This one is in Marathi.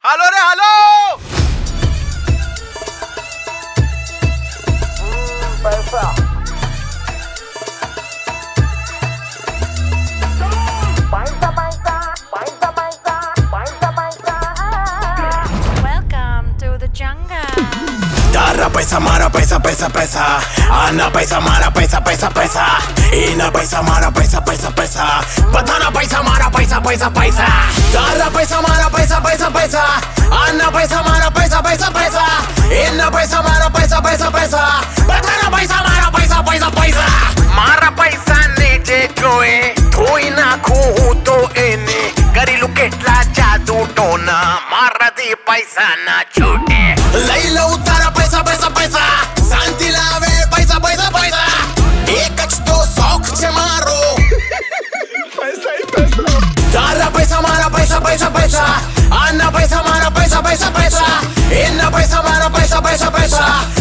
हॅलो रे hello. Welcome to the jungle. Dara paisa mara paisa paisa paisa. Ana paisa mara paisa paisa paisa. Ina paisa mara paisa paisa paisa. Patana paisa mara paisa paisa paisa. Dara paisa mara paisa paisa paisa. Ana paisa mara paisa paisa paisa. Ina paisa mara paisa paisa paisa. Patana paisa mara paisa paisa paisa. मारा पैसा ने जे जोए धोई नाखू तो एने करीलू केटला जादू टोना मारा दे पैसा ना छूटे. लैला उतारा पैसा पैसा पैसा. शांती लावे पैसा पैसा पैसा. एकच तो शौक छे मारो. दारा पैसा मारा पैसा पैसा पैसा. आना पैसा मारा पैसा पैसा पैसा. इना पैसा मारा पैसा पैसा पैसा.